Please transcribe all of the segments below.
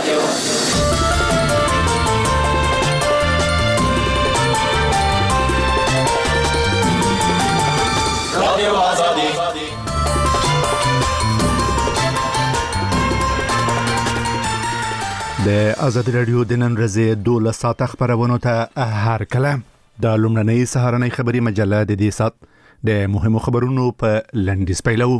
رادیو آزادی. د آزادي رادیو د نن ورځې 12 ساعت خبرونو ته هر کله د لومړنۍ سهارنۍ خبري مجله د دې سات د مهمو خبرونو په لنډیز پیلو.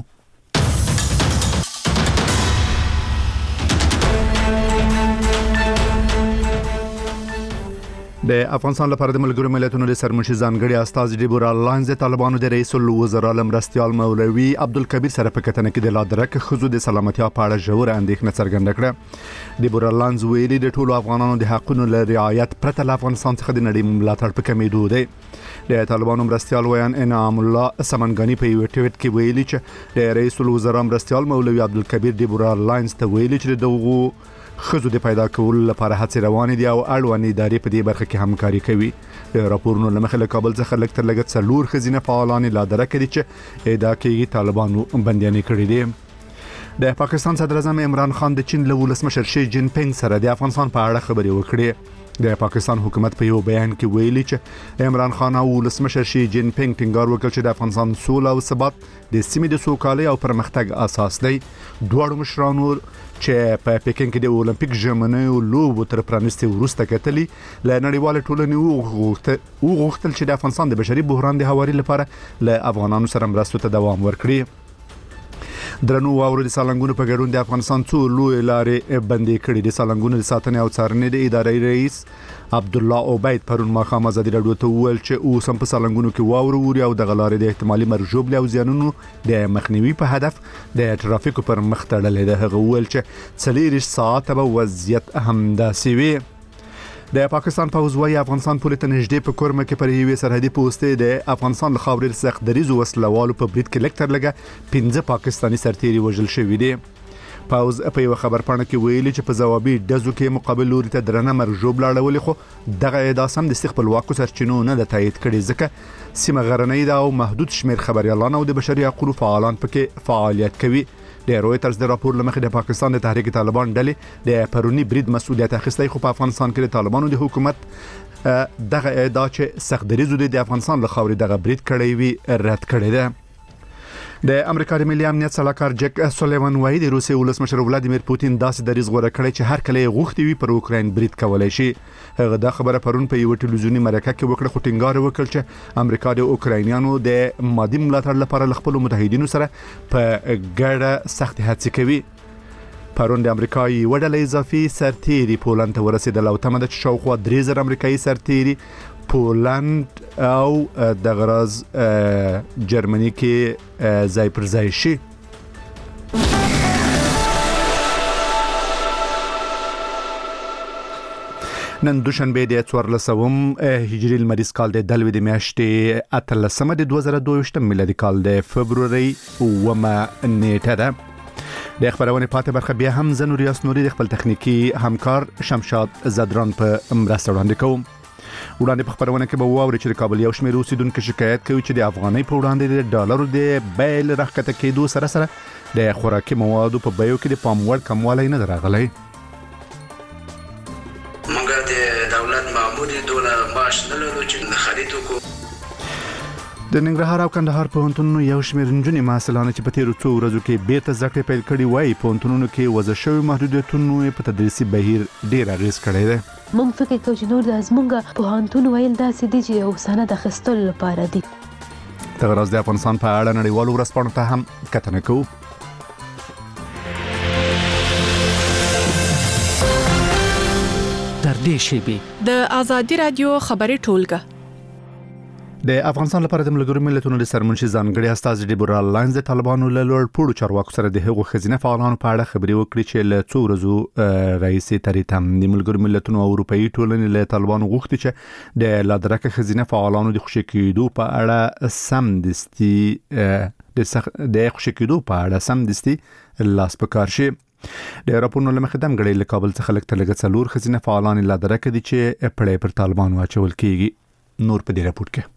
د افغانستان لپاره د ملګرو ملتونو د سرمنشي ځانګړي استاذ ډیبورا لاینز د طالبانو د رئیس الوزرا مرستيال مولوي عبدالکبیر سره په کتنه کې د لادرک خزو د سلامتیا په اړه ژور اندېښنه څرګنده کړه. ډیبورا لاینز ویلي د ټولو افغانانو د حقونو لپاره رعایت پرته له افغانستان څخه د نړۍ ملاتړ په کمیدو دی. د طالبانو مرستيال ویان انعام الله سمنګانی په یو ټویټ کې ویلي چې د رئیس الوزرا مرستيال مولوي عبدالکبیر ډیبورا لاینز ته ویلي چې دغه خزو د پیدا کول لپاره هڅې روانې دي او اړوند ادارې په دې برخه کې همکاري کوي. د راپورونو لمخې له کابل څخه لږ تر لږه 4 خزینه فعالان لادرک دي چې ادعا کوي طالبانو بنديانې کړې دي. د پاکستان صدر اعظم عمران خان د چین له ولسمشر شي جین پینګ سره د افغانستان په اړه خبرې وکړې. د پاکستان حکومت په یو بیان کې ویلي چې عمران خان او ولسمشر شي جین پینګ ټینګار وکړ چې د افغانستان سوله او ثبات د سیمې د سوکالۍ او پرمختګ اساس دی. دوه مشرانو چې په پکین کې د اولمپیک ژمنې لوبو تر پرانستي وروسته کتلي ل نړیوال ټولنې وغوښتل چې د افغانستان د بشري بحران د هواري لپاره ل افغانانو سره مرستو ته دوام ورکړي. درنو واورو د سالنګونو په ګډون د افغانستان څو لوی لارې بندې کړې. د سالنګونو د ساتنې او څارنې د ادارې رئیس عبد الله عبید پرون ماخام آزادي رادیو ته وویل چې اوس هم په سالنګونو کې واورو ووري او د غلارې د احتمالي مرجوب او زیانونو د مخنیوي په هدف د ټرافیکو پر مخ تړلې ده. هغه وویل چې 40 ساعت به وضعیت همداسې وي. د پاکستان پوځ وايي افغانستان پورې ته نږدې په کورمه کې پر یوې سرحدي پوسټې د افغانستان له خاورې سخت دریزو وسلوالو په برید کې لکټر لګه 15 پاکستاني سرتیري وژل شوي دي. پوځ په یو خبرپاڼه کې ویلي چې په ځوابي ډزو کې مقابل لوري ته درنه مرجوب لاړولې خو دغه ادعا سم د خپلواکو سرچینو نه د تایید کړي ځکه سیمه غرنۍ ده او محدود شمیر خبريالان او د بشري حقوقو فعالان پکې فعالیت کوي. د رويټرز د راپور لمخې د پاکستان د تحریک طالبان ډلې د پرونی برید مسؤلیت اخیستی خو په افغانستان کې د طالبانو د حکومت دغه ادعا چې سخت دریزو د افغانستان له خاورې دغه برید کړی وي رد کړی ده. د امریکا د ملي امنیت سلاکار جک سولیوان وايي د روسي ولسمشر ولادیمیر پوتین داسې دریز غوړه کړی چې هر کله غوښتي وي پر اوکراین برید کولای شي. هغه دا خبره پرون په یو ټلویزیونی مرکه کې وکړه خو ټینګار وکړ چې امریکا د اوکراینیانو د مادي ملاتړ لپاره خپل متحدینو سره په ګډه سخت هڅې کوي. پرون د امریکایي وډلې اضافي سرتیري پولند ته ورسېدل او تمه ده چې شاوخوا 3000 امریکایي سرتیري پولند او د غراز جرمني کې ځای پر ځای شي. نن دوشنبه د 14 هجری المریض کال د دلوي د میاشتې 13 د 2022 میلادي کال د فبروري 9 نیټه ده. د خبرونه پاتې برخه بیا هم زنوریاس نوري د خپل تخنیکی همکار شمشاد زدران په مرسته وړاندې کوم. وړاندې په خبرونه کې به واوري چې کابل یو شمېر اوسیدونکو شکایت کوي چې د افغانۍ په وړاندې د ډالرو د بیل راکته کېدو سره د خوراکي موادو په بیو کې د پاموړ کموالی نه راغلی. موږ د دولت ماموري ډالر معاش نه لرو چې خرید وکړو. د ننګرهار او کندهار پوهنتونونو یو شمېر نجونې محصلان چې په تیرو څو ورځو کې بیرته زده کړې پیل کړي وایي پوهنتونونو کې وضع شوي محدودیتونو په تدریسي بهیر ډېر اغېز کړی دی. موږ فکر کوو چې نور د زمونږ پوهنتون ویل داسې دي چې یو سند اخیستلو لپاره دي. دغه راز د افغانستان په اړه نړیوالو ورځپاڼو ته هم کتنه کوو. تر دې شیبې د آزادي رادیو خبري ټولګه د افغانستان لپاره د ملګرو ملتونو د سرمنشي ځانګړي استاذ ډیبورا لاینز د طالبانو له لوړ پوړو چارواکو سره د هغو خزینه فعالانو په اړه خبرې وکړې چې له څو ورځو رئیس تریتم د ملګرو ملتونو او اروپאי ټولنې له طالبانو غوښتي چې د لادرک خزینه فعالانو د خوشی کېدو په اړه سم دستي لاس پکار شي. د راپورونو لمخې د مګړې له کابل څخه لږ تر لږه 4 خزینه فعالان لادرک دي چې پړې پر طالبانو اچول کیږي. نور په دې راپور کې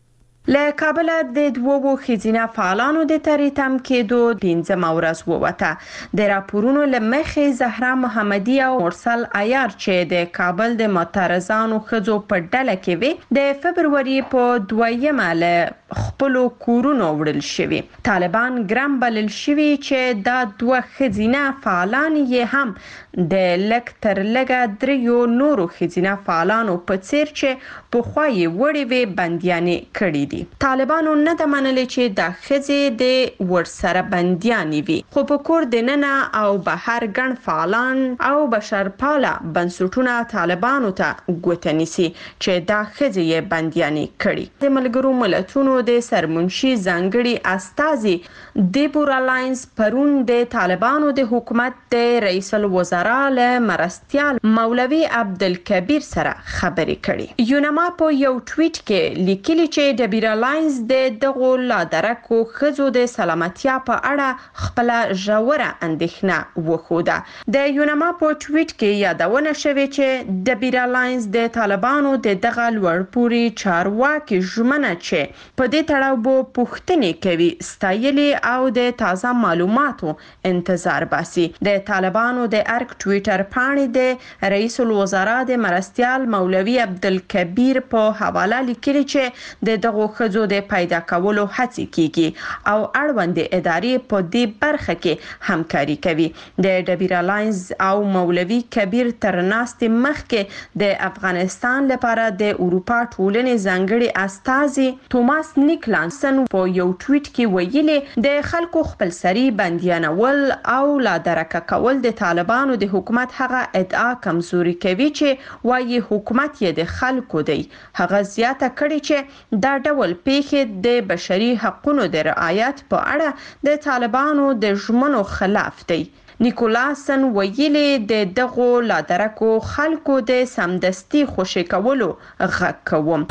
له کابل د دوو خزینه فعالانو د تریتم کېدو 15 ورځ ووته د راپورونو لمخې زهرا محمدي او مرسل عیار چې د کابل د معترضانو خزو په ډله کې وي د فبرवरी په 2 له خپل کورونو وړل شوی. طالبان ګرام بلل شوی چې دا دوه خزینه فعالان یې هم د لکتر لګه دریو نورو خزینه فعالانو په څیر چې په خوای وړي وي بنديانې کړي. طالبانو نه د منلې چې د خزې د ورسره بنديانې وي خو په کور د ننه او بهر ګڼ فعالان او بشرپاله بنسټونه طالبانو ته ګوتنيسي چې د خزې بنديانې کړي. د ملګرو ملتونو د سرمنشي ځانګړي استازي دیبورا لاینز پرون د طالبانو د حکومت د رئیس الوزرا له مرستیال مولوي عبدالکبیر سره خبرې کړي. یونما په یو ټویټ کې لیکلي چې د لاینز د دغو لادرکو خزو د سلامتیا په اړه خپل ژوره اندېښنه وښوده. د یونما په ټویټ کې یادونه شوې چې د بیرا لاینز د طالبانو د دغه لوړپوړي چارواکي ژمنه چې په دې تړاو به پوښتنې کوي ستایلي او د تازه معلوماتو انتظار باسي. د طالبانو د ارک ټویټر باندې د رئیس الوزرا د مرستیال مولوي عبدالکبیر په حواله لیکلي چې د دغه خزو د پیدا کولو هڅې کیږي او اړوند ادارې په دې برخه کې همکاري کوي. د ډبیر الاینز او مولوي کبیر تر ناستې مخکې د افغانستان لپاره د اروپا ټولنې ځانګړي استازي توماس نیکلانسن په یو ټویټ کې ویلي د خلکو خپلسري بنديانول او لا درکه کول د طالبانو د حکومت هغه ادعا کمزوري کوي چې وايي حکومت یې د خلکو دی. هغه زیاته کړي چې دا ډول پیښې د بشري حقوقو د رعایت په اړه د طالبانو د ژمنو خلاف دی. نیکولاسن ویلي د دغو لادرکو خلکو د سمدستي خوشی کولو غږ کوم.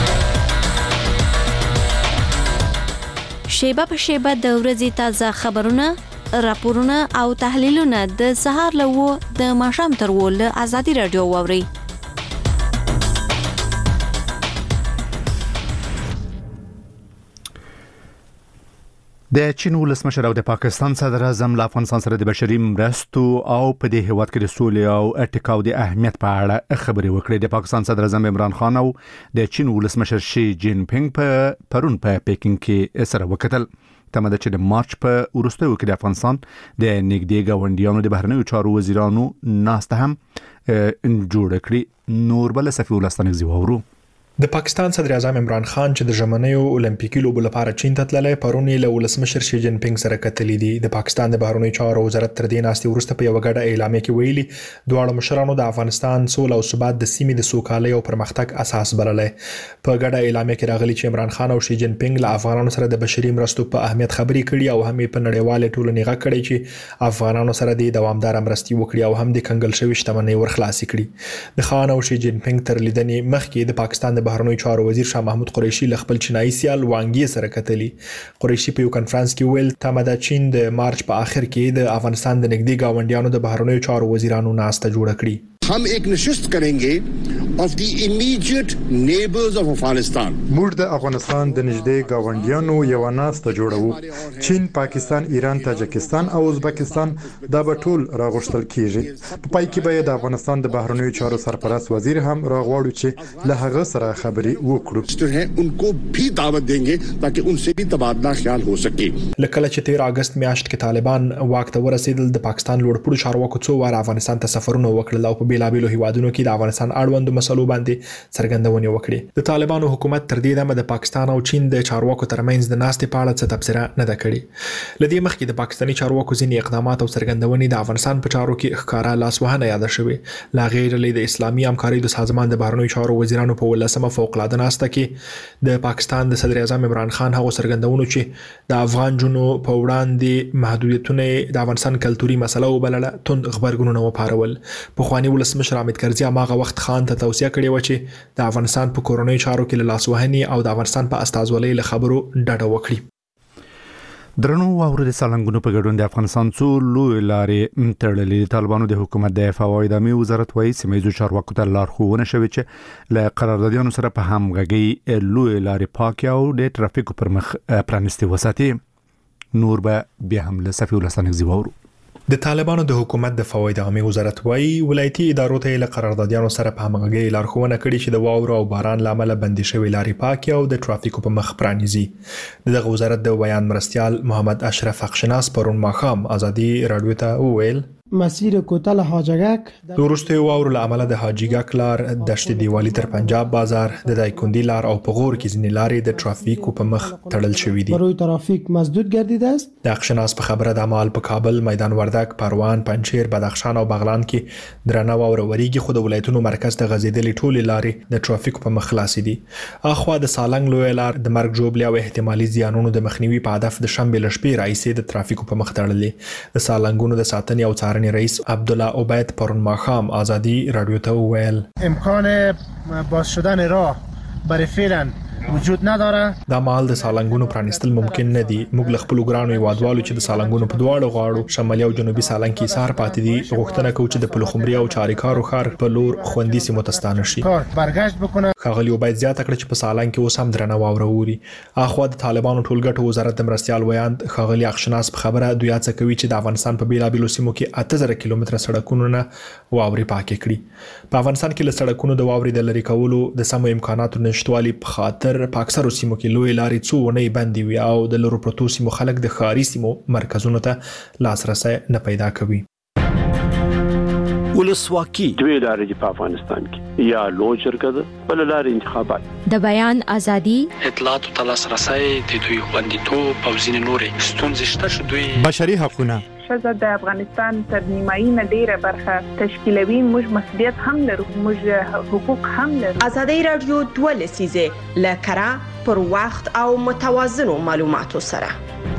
شیبه په شیبه د ورځې تازه خبرونه، راپورونه او تحلیلونه د سهار له د ماښام تر ول ازادي رادیو ووري. د چین ولسمشر او د پاکستان صدر اعظم له افغانستان سره د بشري مرستو او په دې هیواد کې د سولې او ټیکاو د اهمیت په اړه خبرې وکړې. د پاکستان صدر اعظم عمران خان او د چین ولسمشر شي جین پینګ په پرون په پیکینګ کې سره وکتل. تمه ده چې د مارچ په وروستیو کې د افغانستان د نږدې ګاونډیانو د بهرنیو چارو وزیرانو ناسته هم جوړ کړي. نور بل صفي ولستانګ زیوورو. د پاکستان صدر اعظم عمران خان چې د ژمنیو اولمپیکي لوبو لپاره چین ته تللی پرون له ولسمشر شي جین پینګ سره کتلې دي. د پاکستان د بهرنیو چارو وزارت تر دې ناستې وروسته په یو غټه اعلامیه کې ویلي دواړو مشرانو د افغانستان سوله او ثبات د سیمې د سوکالۍ او پرمختګ اساس بللی. په غټه اعلامیه کې راغلي چې عمران خان او شي جین پینګ له افغانانو سره د بشري مرستو په اهمیت خبرې کړي او هم په نړیواله ټولنې غږ کړي چې افغانانو سره د دوامدار مرستې وکړي او هم د کنګل شوی شتمنۍ ورخلاصي کړي. د خان او شي جین پینګ تر لیدنې مخکې د پاکستان د بهرنیو چارو وزیر شاه محمود قریشي له خپل چینایي سیال وانګي سره کتلی. قریشي په یو کانفرنس کې ویل تمه ده چین د مارچ په اخر کې د افغانستان د نږدې گاونډیانو د بهرنیو چارو وزیرانو ناسته جوړه کړي. हम एक नशिस्त करेंगे of the immediate neighbors of Afghanistan. موږ د افغانستان د نږدې گاونډیانو یو ناسته جوړو. چین، پاکستان، ایران، تاجکستان او ازبکستان دا به ټول راغښتل کیږي. په پای کې به د افغانستان د بهرنیو چارو سرپرست وزیر هم راغواړي چې له هغه سره خبرې وکړو. उनको भी दावत देंगे ताकि उनसे भी तबादला ख्याल हो सके. لکه چې 13 اگست میاشت کې طالبان واک ته ورسېدل د پاکستان لوړپوړو چارواکو څو واره افغانستان ته سفرونه وکړل او په بیلابیلو هیوادونو کې د افغانستان اړوندو مسلو باندې څرګندونې وکړې. د طالبانو حکومت تر دې دمه د پاکستان او چین د چارواکو ترمنځ د ناستې په اړه څه تبصره نه ده کړې. لدې مخکې د پاکستاني چارواکو ځینې اقدامات او څرګندونې د افغانستان په چارو کې ښکارا لاسوهنه یاد شوې. لا غیر له د اسلامي همکارۍ د سازمان د بهرنیو چارو وزیرانو په 18مه فوق العاده ناسته کې د پاکستان د صدر اعظم عمران خان هغه څرګندونو چې د افغان جنو په وړاندې محدودیتونه د افغانستان کلتوري مسله وبلله توند خبرګونونه وپارول. په خواني ولسمشر حامد کرزي هغه وخت خان ته توصیه کړې و چې د افغانستان په کورونی چارو کې له لاسوهنې او د افغانستان په استازولۍ له خبرو ډډه وکړي. درنو واورو د سالنګونو په ګډون د افغانستان څو لوی لارې تړلې. طالبانو د حکومت د دفاع او اداري وزارت وایي سیمه ییزو چارواکو ته لارښوونه شوې چې له قراردادیانو سره په همغږي لوی لارې پاک او د ټرافیکو پر مخ پرانستي وساتي. نور به بیا هم له صفي ولسانک زیوورو. د طالبانو د حکومت د فواید عامه وزارت وایي ولایتي ادارو ته له قراردادیانو سره په همغږي لارښوونه کړې چې د واورو او باران لامل بندي شوی لارې پاکي او د ټرافیکو په مخ پرانیزي. دغه وزارت د بیان مرستيال محمد اشرف اخشناس پرون ماخام ازادي رادیو ته وویل مسیر کوتل حاجګک د ورسته واورو لامل د حاجګک لار دشت دیوالی تر پنجاب بازار د دایکندی لار او په غور کې ځینې لارې د ټرافیکو په مخ تړل شوې دي. برای ترافیک مسدود گردیده است. د اخشناس په خبره د عمل په کابل، میدان وردک، پروان، پنجشیر، بدخشان او بغلان کې درنه واوره وریږي خو د ولایتونو مرکز ته غځېدلې ټولې لارې د ټرافیکو په مخ خلاصې دي. اخوا د سالنګ لوی لار د مرګ جوړبلي او احتمالي زیانونو د مخنیوي په هدف د شنبه لشپې راځي د ټرافیکو په مخ تړلې. د سالنګونو د ساتنې او څارنې رئیس عبدالله عبید پرون ماخام ازادي رادیو ته وویل امکان باز شدن راه برای فعلا وجود نداره. دا مال د سالنګونو پرانستل ممکن نه دي. موږ خپل ګرانو یوادوالو چې د سالنګونو په دواړو غاړو شمالي او جنوبي سالنګ کې سار پاتې دي غوښتنه کوي چې د پلخمري او چاریکارو ښار په لور خوندي سیمو ته ستانه شي. برګشت بکنه. ښاغلي عبید زیاته کړه چې په سالنګ کې اوس هم درنه واوره ووري. اخوا د طالبانو ټولګټو وزارت د مرستيال ویاند ښاغلي اخشناس په خبره دوی هڅه کوي چې د افغانستان په بیلابیلو سیمو کې 8000 کیلومتره سړکونو نه واوري پاکې کړي. په افغانستان کې له سړکونو د واوري د لری کولو د سمو امکاناتو نشټوالي په خاطر په اکثرو سیمو کې لوی لارې څو ونې بندي وي او د لرو پروتو سیمو خلک د ښاري سیمو مرکزونو ته لاسرسي نه پیدا کوي. ولسواکي دوی لارې په افغانستان کې یا لوی شرکت بل لارې انتخابات د بیان ازادي اطلاعات او تلاسرسي د دوی خوندیتوب او ځینې نورې ستونزې شته چې دوی بشري حقوقونه ښځه د افغانستان تر نیمایي نه ډیره برخه تشکیلوي. موږ مسؤلیت هم لرو، موږ حقوق هم لرو. ازادي رادیو 2 لسیزه لکرا پر وخت او متوازنو معلوماتو سره.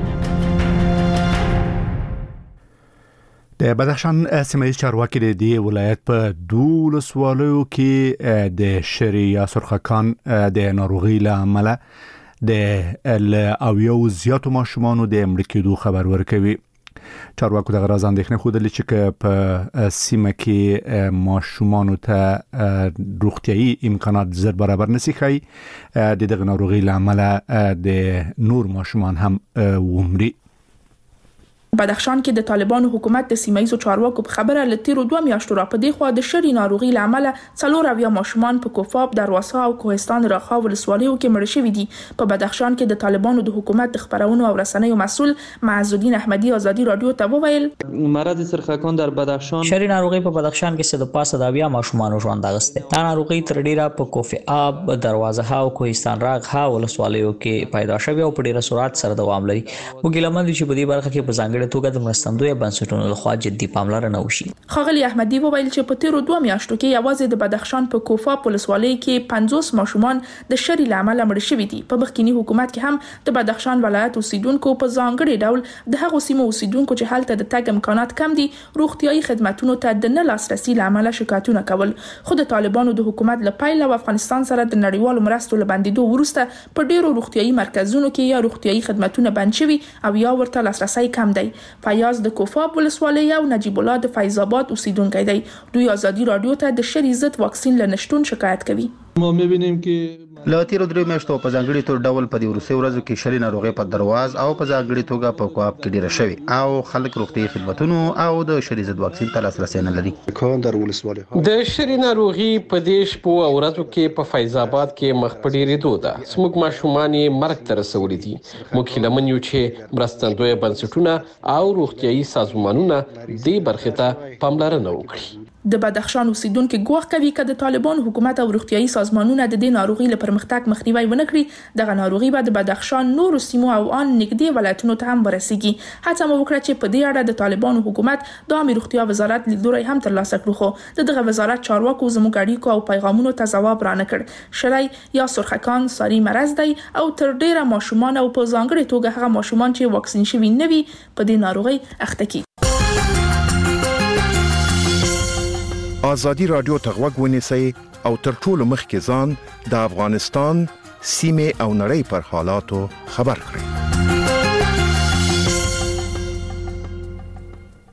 د بدخشان سیمه ییز چارواکي د دې ولایت په 12 ولایتونو کې د شری یا سرخکان د ناروغي له امله د اویو زیاتو ماشومانو د مړ کېدو خبر ورکوي. چارواکو دغه راز اندېښنه خوده چې په سیمه کې ماشومانو ته روغتيایي امکانات زر برابر نشي خي د دغه ناروغي له امله د نور ماشومان هم ومري. بدخشان کې د طالبانو حکومت د سیمایي چارواکو په خبره لتیرو 2 میاشتو را په دی خو د شری ناروغي لامل څلور اویا ماشومان په کوفاب، دروازه او کوهستان راخا ولسوالیو کې مړ شوي دي. په بدخشان کې د طالبانو د حکومت د خبرونو او رسنیو مسؤل معزالدین احمدی ازادي رادیو ته وویل مرض سرخکان در بدخشان شری ناروغي په بدخشان کې څه د پاسه د اویا ماشومان ژوند اغسته. دا ناروغي تر ډیره په کوفاب، دروازه او کوهستان راخا ولسوالیو کې پیدا شوی او په ډیره سرعت سره دوام لري. وګیلمن چې په دې برخه کې په ځانګړي توګه د مرستندوی بنسټونو لخوا جدي پاملرنه وشي. ښاغلي احمدی وویل چې په تیرو 2 میاشتو کې یوازې د بدخشان په کوفا پولیسوالۍ کې 50 ماشومان د شری لامل مړ شوي دي. په مخکینی حکومت کې هم د بدخشان ولایت اوسیدونکو په ځانګړي ډول د هغو سیمو اوسیدونکو چې هلته د تګ امکانات کم دي روغتيایي خدماتو ته د نه لاسرسي لامل شکایتونه کول. خو د طالبانو د حکومت له پیل او افغانستان سره د نړیوالو مرستو لبندیدو وروسته په ډیرو روغتيایي مرکزونو کې یا روغتيایي خدماتونه بند شوي او یا ورته لاسرسي کم دی. فیاض د کوفاب ولسوالۍ او نجیب الله د فیض آباد اوسیدونکی دی. دوی ازادي رادیو ته د شری ضد واکسین لنشتون شکایت کوي. ما می‌بینیم که له تیرو 3 میاشتو په ځانګړي تور ډول په دې ورسې ورځو کې شری ناروغي په درواز او په ځانګړي توګه په کواب کې ډیره شوی او خلک روغتي خدماتونو او د شری ضد واکسین ته لاسرسي نه لري. د شری ناروغي په دیش په ورځو کې په فیض آباد کې مخ په ډیرېدو ده. سموږ ماشومان مرګ ته رسولي دي. موږ لمن یو چې مرستندوی بنسټونه او روغتيایي سازمانونه دې برخه ته پاملرنه وکړي. د بدخشان اوسیدونکو ګواښ کوي چې د طالبان حکومت او روغتيایي سازمانونه د دې ناروغي لپاره پرمختګ مخنیوي ونه کړي دغه ناروغي به د بدخشان نور سیمو او ان نږدې ولایتونو ته هم ورسیږي. هڅه مو وکړه چې په دې اړه د طالبانو حکومت د عامه روغتیا وزارت لیدلوري هم ترلاسه کړو خو دغه وزارت چارواکو زموږ اړیکو او پیغامونو ته ځواب رانه کړ. شری یا سرخکان ساری مرض دی او تر ډیره ماشومان او په ځانګړي توګه هغه ماشومان چې واکسین شوي نه وي په دې ناروغي اخته کیږي. ازادي رادیو ته غوږ ونیسئ او تر ټولو مخکې ځان د افغانستان سیمه او نړۍ پر حالاتو خبر کړئ.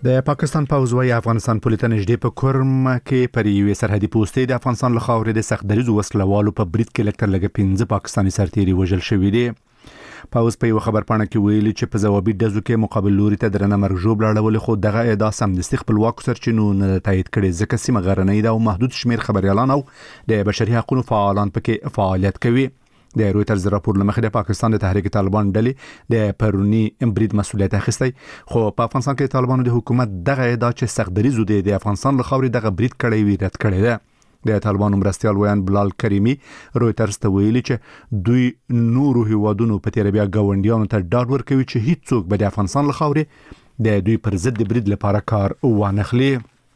د پاکستان پوځ وايي افغانستان پولې ته نږدې په کرم کې پر یوې سرحدي پوستې د افغانستان له خاورې د سخت دریځو وسلوالو په برید کې لږ تر لږه 15 پاکستاني سرتیري وژل شوي دي. پوځ په یو خبرپاڼه کې ویلي چې په ځوابي ډزو کې مقابل لوري ته درنه مرګ ژوبل اړولې، خو دغه ادعا سمدستي خپلواکو سرچینو نه تایید کړي ځکه سیمه غرنۍ ده او محدود شمیر خبريالان او د بشري حقوقو فعالان پکې فعالیت کوي. د رويټرز راپور لمخې د پاکستان د تحریک طالبان ډلې د پرونی برید مسؤلیت اخیستی، خو په افغانستان کې طالبانو د حکومت دغه ادعا چې سخت دریځو د افغانستان له خاورې دغه برید کړی وی رد کړی ده. د طالبانو مرستيال ویان بلال کریمی رويټرز ته ویلي چې دوی نورو هیوادونو په تیر بیا غونډیانو ته ډاډ ورکوي چې هیڅ څوک به د افغانستان له خاورې د دوی پر ضد برید لپاره کار وانخلي.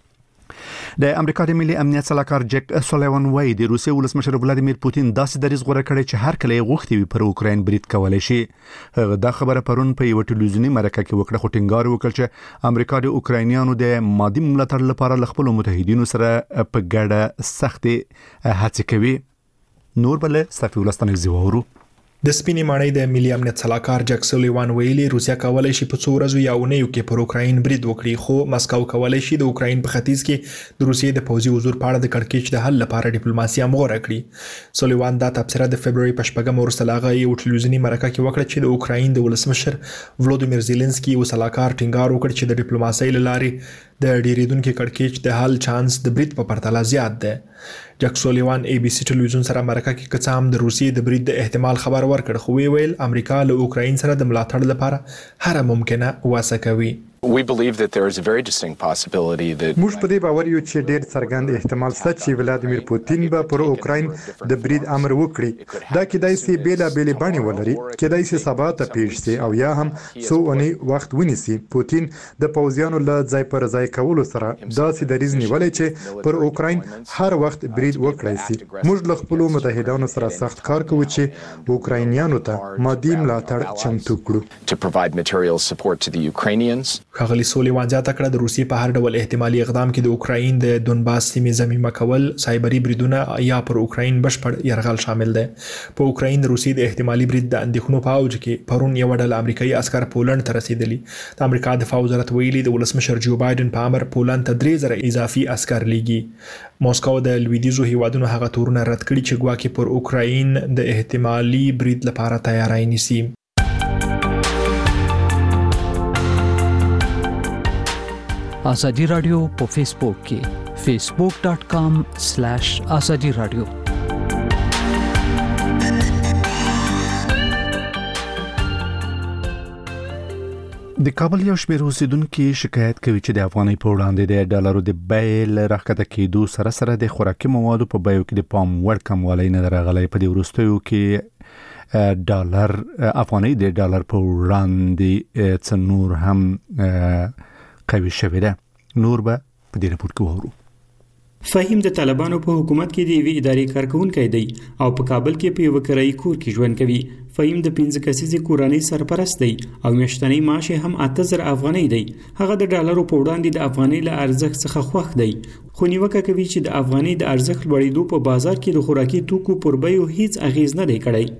د امریکا د ملي امنیت سلاکار جک سولیوان وایي د روسیې ولسمشر ولادیمیر پوتین داسې دریځ غوره کړی چې هر کله یې غوښتي وي پر اوکراین برید کولای شي. هغه دا خبره پرون په یو ټلویزیونی مرکه کې وکړه، خو ټینګار وکړ چې امریکا د اوکراینیانو د مادي ملاتړ لپاره له خپل متحدینو سره په ګډه سختي هڅې کوي. نور بل صفي ولستان زیوورو د سپینې ماڼۍ د ملي امنیت سلاکار جک سولیوان ویلي روسیا کولای شي په څو ورځو یا اونیو کې پر اوکراین برید وکړي، خو مسکو کولای شي د اوکراین په ختیځ کې د روسیې د پوځي حضور په اړه د کړکېچ د حل لپاره ډیپلوماسي غوړه کړي. سولیوان دا تبصره د فبرवरी په شپږم وروسته لاغه یو ټلویزیونی مرکه کې وکړه چې د اوکراین د ولسمشر ولودیمیر زيلنسکي او سلاکار ټینګار وکړ چې د ډیپلوماسي لارې د ډیریدونکو کړکېچ د حل چانس د برید په پرتله زیات ده. جک سولیوان ای بي سي ټلویزیون سره مرکه کې کڅام د روسیې د برید د احتمال خبر ورکړ، خو ویل امریکا له اوکراین سره د ملاتړ لپاره هر ممکنه واسه کوي. We believe that there is a very distinct possibility that موږ په دې باور یو چې ډېر څرګند احتمال شته چې ولادیمیر پوتین به پر اوکراین د برید امر وکړي. دا کېدای شي بیلابېلې بڼې ولري، کېدای شي سبا ته پیښ شي او یا هم څو اونۍ وخت ونیسي. پوتین د پوځیانو له ځای پر ځای کولو سره داسې دریځ نیولی چې پر اوکراین هر وخت برید وکړای شي. موږ له خپلو متحدانو سره سخت کار کوو چې اوکراینیانو ته مادي ملاتړ چمتو کړو. To provide material support to the Ukrainians. ښاغلي سولیوان زیاته کړه د روسیې په هر ډول احتمالي اقدام کې د اوکراین د دونباس سیمې ضمیمه کول، سایبري بریدونه یا پر اوکراین بشپړ یرغل شامل دی. په اوکراین د روسیې د احتمالي برید د اندېښنو په اوج کې پرون یو ډله امریکایي عسکر پولند ته رسیدلی. د امریکا دفاع وزارت ویلي د ولسمشر جو بایدن په امر پولند ته 3000 اضافي عسکر لیږي. موسکو د لویدیځو هیوادونو هغه تورونه رد کړي چې ګواکې پر اوکراین د احتمالي برید لپاره تیاری نیسي. آزادی رادیو په فیسبوک کې facebook.com/azadi radio. د کابل یو شمېر اوسیدونکو شکایت کوي چې د افغانۍ په وړاندې د ډالرو د بیې له راکښته کېدو سره د خوراکي موادو په بیو کې د پام وړ کموالی نه راغلی. په دې وروستیو کې ډالر افغانۍ د ډالر په وړاندې څه نور هم قوي شوی ده. نور به په دې راپور کې وورو. فهیم د طالبانو په حکومت کې د یوې ادارې کارکونکی دی او په کابل کې په یو کرایي کور کې ژوند کوي. فهیم د 15 کسیزې کورنۍ سرپرست دی او میاشتنی معاش هم 8000 افغانۍ دی. هغه د ډالرو په وړاندې د افغانۍ له ارزښت څخه خوښ دی، خو نیوکه کوي چې د افغانۍ د ارزښت لوړېدو په بازار کې د خوراکي توکو پر بیو هیڅ اغیز نه دی کړی.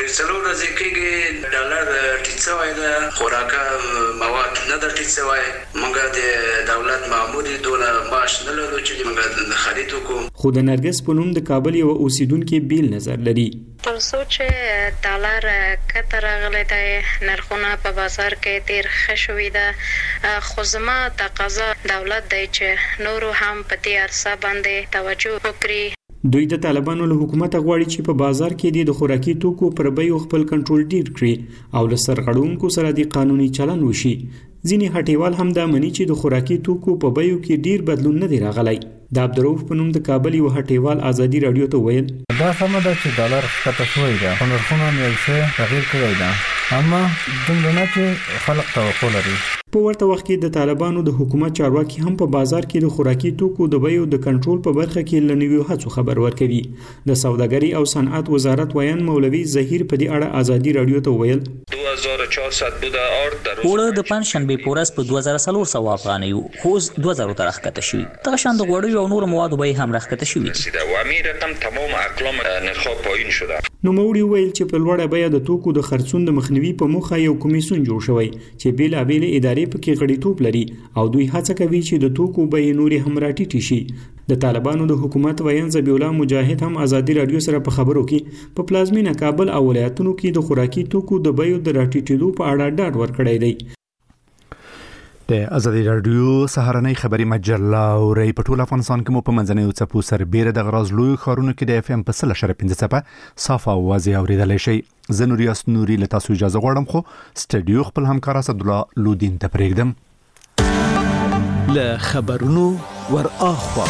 خوراکه مواد نه در ټیټ شوی، موږ د دولت مامور دونه معاش نه لرو چې موږ خرید وکړو. خو د نرګس په نوم د کابل یو اوسیدونکو بیل نظر لري. تر څو چې ډالر کته راغلی دی، نرخونه په بازار کې ډیر ښه شوي ده، خو زما تقاضا دولت دی چې نورو هم په دې عرصه باندې توجه وکړي. دوی د طالبانو له حکومت غواړي چې په بازار کې د خوراکي توکو پر بیو خپل کنټرول ډیر کړي او له سرغړونکو سره د قانوني چلن وشي. ځینې هټیوال هم دا مني چې د خوراکي توکو په بیو کې ډیر بدلون نه دی راغلی. د عبدالرؤف په نوم د کابل یو هټیوال آزادي رادیو ته ویل دا سمه ده چې ډالر ښکته شوی ده، خو نرخونه یې څه تغییر کړی ده، اما دومره نه چې خلک توقع لري. په ورته وخت کې د طالبانو د حکومت چارواکي هم په بازار کې د خوراکي توکو د بیو د کنټرول په برخه کې له نویو هڅو خبر ورکوي. د سوداګرۍ او صنعت وزارت ویان مولوي ظهیر په دې اړه آزادي رادیو ته ویل 2400 بوده اوړه د پنځشنبه پورس په 2400 افغانۍ خو 2000 ته راکته شوی. دغه شان د غوړیو او نور موادو به هم راکته شوی. و امیر رقم تمام اقلام نرخ پایین شده. نو موري ویل چې په لوړه بیه د توکو د خرڅون د مخنیوي په موخه یو کمیسیون جوړ شوی چې بیلابېل ادارې ادارې پکې غړیتوب لري او دوی هڅه کوي چې د توکو بیې نورې هم راټیټې شي د طالبانو د حکومت ویان ذبیح الله مجاهد هم ازادي رادیو سره په خبرو کې په پلازمینه کابل او ولایتونو کې د خوراکي توکو د بیو د راټیټېدو په اړه ډاډ ورکړی دی د ازادي رادیو سهارنۍ خبري مجله او ری په ټول افغانستان کې مو په منځنۍ چپو سربېره د غراز لوی خارونو کې د اف ام په 0.5 چپه صاف او واضح اوریدلای شي زه نوریاس نوري له تاسو اجازه غواړم خو سټډیو خپل همکار اسد الله لودین ته پرېږدم له خبرونو ور اخوا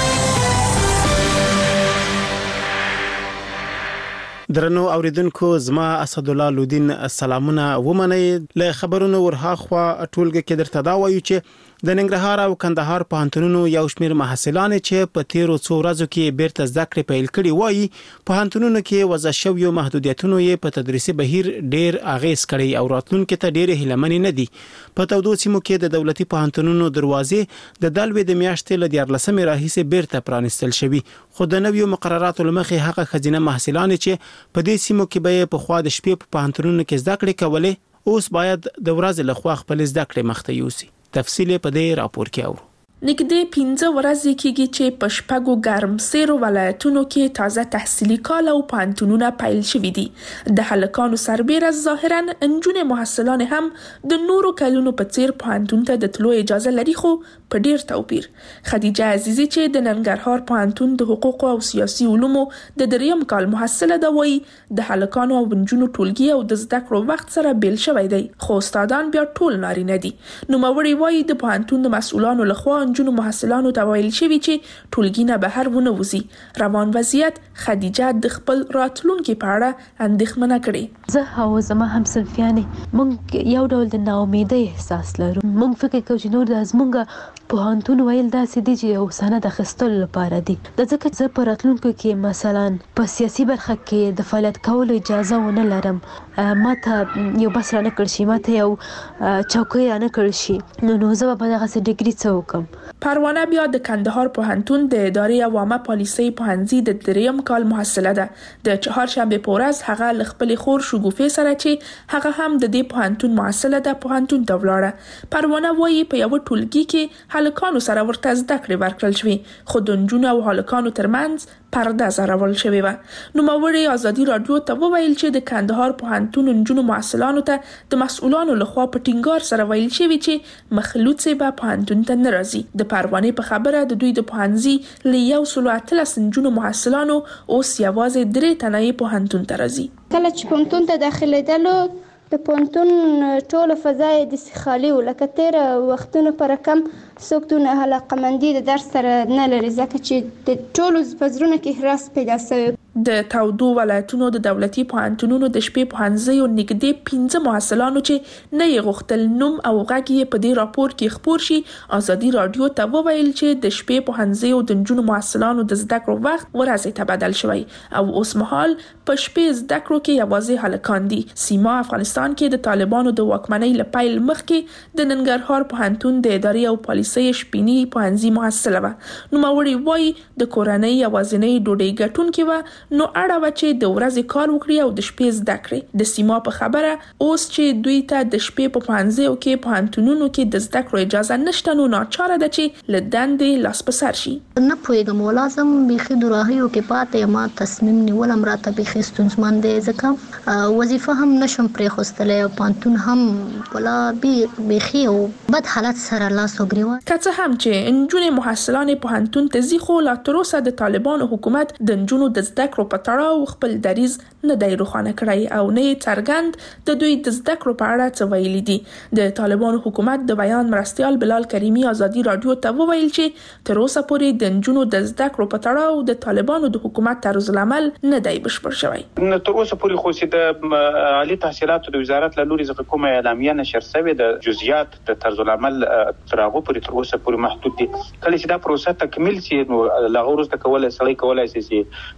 درنو اوریدونکو زما اسد الله لودین سلامونه ومنئ له خبرونو ورهاخوا ټولګه کې درته دا وایو چې د ننګرهار او کندهار پوهنتونونو یو شمېر محصلان چې په تیرو څو ورځو کې بیرته زده کړې پیل کړي وایي پوهنتونونو کې وضع شویو محدودیتونو یې په تدریسي بهیر ډېر اغیز کړی او راتلونکي ته ډېرې هیلهمنې نه دي په تودو سیمو کې د دولتي پوهنتونونو دروازې د دلوي د میاشتې له 14 راهیسې بیرته پرانستل شوي خو د نویو مقرراتو لمخې هغه خزینه محصلان چې په دې سیمو کې به په خوا د شپې په پوهنتونونو کې زده کړې کولې اوس باید د ورځې لخوا خپل زده کړې مخته یوسي تفصیل په دې راپور کې اورو نږدې 15 ورځې کېږي چې په شپږو ګرمسیرو ولایتونو کې تازه تحصیلي کال او پوهنتونونه پیل شوي دي د هلکانو سربیره ظاهرا نجونې محصلان هم د نورو کلونو په څیر پوهنتون ته د تلو اجازه لري خو په ډیر توپیر خدیجه عزیزی چې د ننګرهار پوهنتون د حقوق او سیاسي علومو د دریم کال محصله ده وایي د هلکانو او نجونو ټولګي او د زده کړو وخت سره بیل شوی دی خو استادان بیا ټول نارینه دي نوموړي وایي د پوهنتون د مسؤلانو لخوا نجونو محصلانو ته ویل شوی چې ټولګي نه بهر ونه وځي روان وضعیت خدیجه د خپل راتلونکي په اړه اندېښمنه کړې زه او زما همصنفیانې موږ یو ډول د ناامیدۍ احساس لرو موږ فکر کوو چې نور د زموږ پوهنتون ویل داسې دي چې یو سند اخیستلو لپاره دي د ځکه زه په راتلونکو کې مثلا په سیاسي برخه کې د فعالیت کولو اجازه ونه لرم ماته یو بس رانه کړ شي ماته یو چوکۍ رانه کړ شي نو زه به دغسې ډیګري څه وکړم پروانه بیا د کندهار پوهنتون د ادارې عامه پالیسۍ پوهنځي د دریم کال محصله ده د چهارشنبه په ورځ هغه ل خپل خور شګوفې سره چې هغه هم د دې پوهنتون محصله ده پوهنتون ته ولاړه پروانه وایي په یو ټولګي کې هلکانو سره ورته زده کړې ورکړل شوې خو د نجونو او هلکانو ترمنځ پرده زرول شوې وه نوموړي ازادي رادیو ته وویل چې د کندهار پوهنتون نجونو محصلانو ته د مسؤلانو لخوا په ټینګار سره ویل شوی چې مخلوط به پوهنتون ته نه راځي د پروانې په خبره د دوی د پوهنځي له 113 نجونو محصلانو اوس یوازې 3 تنه پوهنتون ته راځي کله چې پوهنتون ته داخليدلو د پوهنتون ټول فضای د خالي ولکه تیر وختونو پر کم څوک علاقمندي د درس سره نه لري ځکه چې د ټولو پزرونو کې هراس پیدا شوی د تودو ولایتونو د دولتي پوهنتونونو د شپې پوهنځیو نږدې 15 محصلانو چې نه یې غوښتل نوم او غږ یې په دې راپور کې خپور شي ازادي رادیو ته وویل چې د شپې پوهنځیو د نجونو محصلانو د زده کړو وخت ورځې ته بدل شوی او اوس مهال په شپې زده کړو کې یوازې هلکان دي سیما افغانستان کې د طالبانو د واکمنۍ لپاره مخکې د ننګرهار پوهنتون د ادارې او پالیسۍ شپېنی پوهنځي محصله و نوموړي وایي د کورنۍ یوازینۍ ډوډۍ ګټونکې و نو اړه و چې د ورځې کار وکړي او د شپې زده کړي د سیما په خبره اوس چې دوی ته د شپې په پوهنځیو کې پوهنتونونو کې د زده کړو اجازه نشته نو ناچاره ده چې له دندې لاس په سر شي نه پوهېږم ولازم بیخي د راهیو کې پاتې ما تصمیم نیولم راته بیخي ستونزمن دی ځکه وظیفه هم نشم پرېښودلی او پوهنتون هم ولا بیخي او بد حالت سره لاس و ګریوان که څه هم چې نجونې محصلانې پوهنتون ته ځي خو لا تر اوسه د طالبانو حکومت د نجونو د زده کړو په تړاو خپل دریځ نه دی روښانه کړی او نه یې څرګند د دوی د زده کړو په اړه څه ویلي دي د طالبانو حکومت د بیان مرستیال بلال کریمي ازادي رادیو ته وویل چې تر اوسه پورې د نجونو د زده کړو په تړاو د طالبانو د حکومت طرز العمل نه دی بشپړ شوی تر اوسه پورې خو چې د عالی تحصیلاتو د وزارت له لوري څخه کومه اعلامیه نشر شوې د جزئیات د طرز العمل تر هغه پورې تر اوسه پورې محدود دي کله چې دا پروسه تکمیل شي نو لا وروسته کولای شي چې د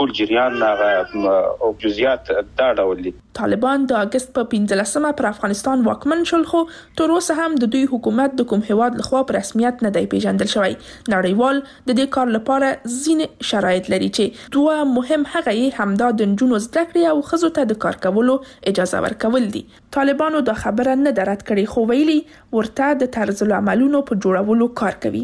ټول جریان او جزئیات دا ډول دي. طالبان د اگست په 15مه پر افغانستان واکمن شول، خو تر اوسه هم د دوی حکومت د کوم هیواد لخوا په رسمیت نه دی پیژندل شوی. نړیوال د دې کار لپاره ځینې شرایط لري چې دوه مهم هغه یې همدا د نجونو زده کړې او ښځو ته د کار کولو اجازه ورکول دي. طالبانو دا خبره نه ده رد کړې، خو ویلي ورته د طرز العملونو په جوړولو کار کوي.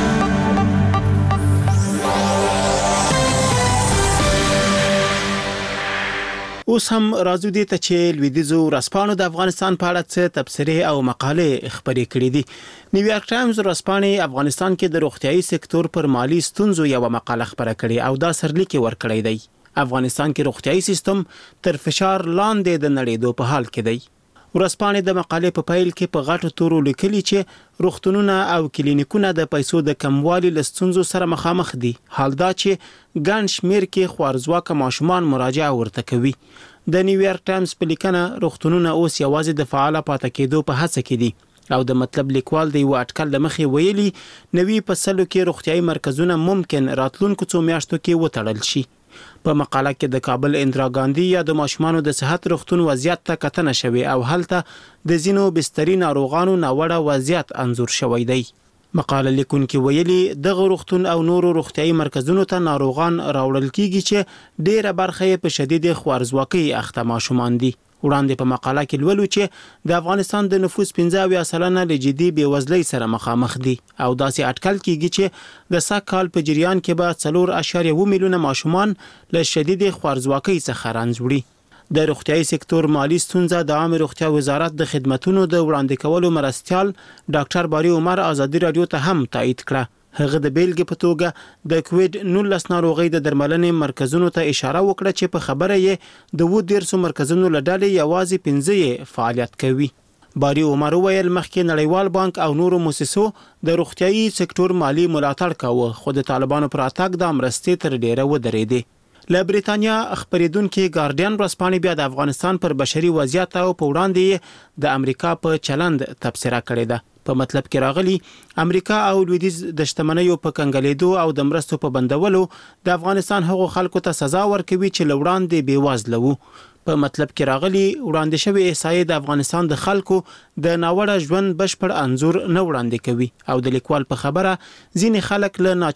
اوس هم راځو دي ته چې لویدیځو ورځپاڼو د افغانستان په اړه څه تبصرې او مقالې خبرې کړې دي. نیویارک ټایمز ورځپاڼې افغانستان کې د روغتيایي سکتور پر مالی ستونزو یو مقاله خبره کړې او دا سرلیک ورکړی دی. افغانستان کې روغتيایي سیستم تر فشار لاندې د نړیدو په حال کې دی. ورځپاڼې د مقالې په پیل کې په غټو تورو لیکلي چې روغتونونه او کلینیکونه د پیسو د کموالي له ستونزو سره مخامخ دي. حال دا چې ګڼ شمېر کې خوارځواکه ماشومان مراجعه ورته کوي. د نیویارک ټایمز په لیکنه روغتونونه اوس یوازې د فعال پاتې کېدو په هڅه کې دي او د مطلب لیکوال دی و اټکل لمخې ویلي نوي فصلو کې روغتيایي مرکزونه ممکن راتلونکو څو میاشتو کې وتړل شي. په مقاله کې د کابل اندرا ګاندي یا د ماشومانو د صحت روغتون وضعیت ته کتنه شوی او هلته د زینو بستري ناروغانو ناوړه وضعیت انځور شوی دی. مقاله لیکونکي ویلي دغه روغتون او نورو روغتيایي مرکزونو ته ناروغان راوړل کیږي چې ډیره برخه یې په شدید خوارځواکۍ اخته ماشومان دي. وړاندې په مقاله کې لولو چې د افغانستان د نفوس 15% له جدي بېوزلۍ سره مخامخ دي او داسې اټکل کیږي چې د سږ کال په جریان کې به 4.1 میلیونه ماشومان له شدید خوارځواکۍ څخه رنځ وړي. د روغتيایي سکتور مالی ستونزه د عامه روغتیا وزارت د خدماتو د وړاندې کولو مرستيال ډاکټر باری عمر آزادي رادیو ته هم تایید کړه. هغه د بیلګې په توګه د کووډ-19 ناروغۍ د درملنې مرکزونو ته اشاره وکړه چې په خبره یې د 12 مرکزونو له ډلې یوازې 15 فعالیت کوي. باری عمر ویل مخکې نړیوال بانک او نورو مؤسسو د روغتيایي سکتور مالی ملاتړ کاوه، خو د طالبانو پر اتاک د مرستې تر ډیره ودرېدې. له بریتانیا خبرېدونکو ګارډین ورځپاڼې بیا د افغانستان پر بشري وضعیت او په وړاندې د امریکا په چلند تبصره کړې ده. په مطلب کې راغلي امریکا او لویدیځ د شتمنیو په کنګلېدو او د مرستو په بندولو د افغانستان هغو خلکو ته سزا ورکوي چې لوړاندې بېوزله وو. په مطلب کې راغلي وړاندې شوی احصایې د افغانستان د خلکو د ناوړه ژوند بشپړ انځور نه وړاندې کوي او د لیکوال په خبره ځینې خلک له